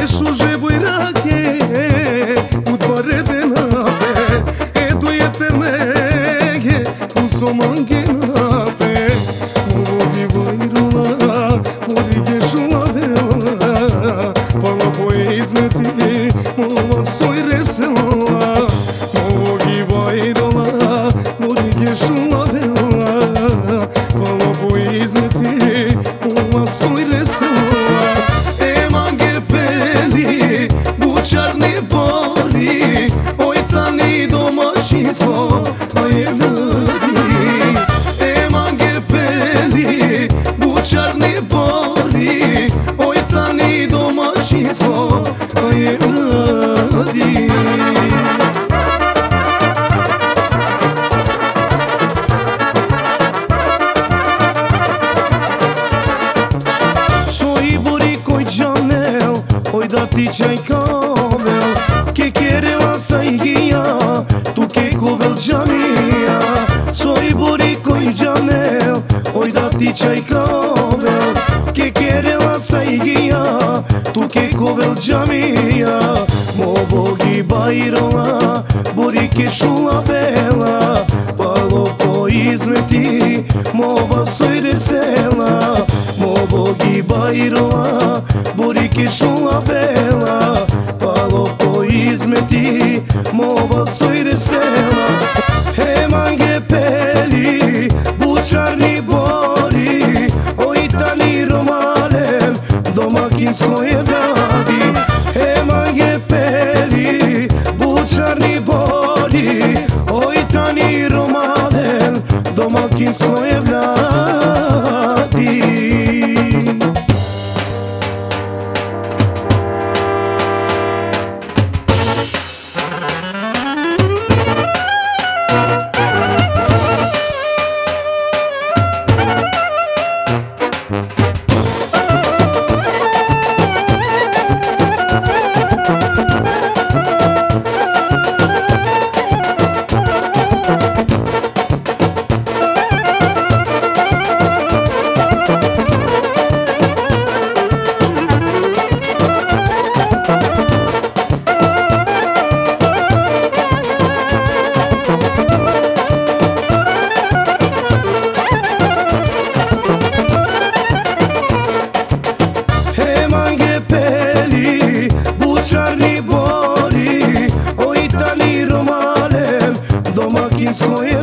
šuže bujrake, u dvore denape, edu je ternege, u somange nape. Mogi bajrula, morige šulavela, pala boje izmeti, mova soj resela. Mogi bajrula, morige šulavela, pala boje izmeti, mova soj resela. Bučarni bori, oj tani domaćinstvo, a je ljudi. Emange peli, bučarni bori, oj tani domaćinstvo, a je ljudi. Soy bori koj džanel, oj da ti čaj kavel, ke kerela saigija, tu ke kovel džanija. Soy bori koj džanel, oj da ti čaj kavel, ke kerela saigija, tu ke kovel džanija. Mo bogi bajrola, bori ke šula bela, palo po izmeti, mova soj resela. Mo bogi bajrola, bori ke šula bela, palo po izmeti, mova soj resela. Emange peli, bučarni bori, oj tani romalen, domaćinsko je vladi. Emange peli, bučarni bori, oj tani romalen, domaćinsko je vladi. Bučarni bori, oj tani romalen, domaćinsko je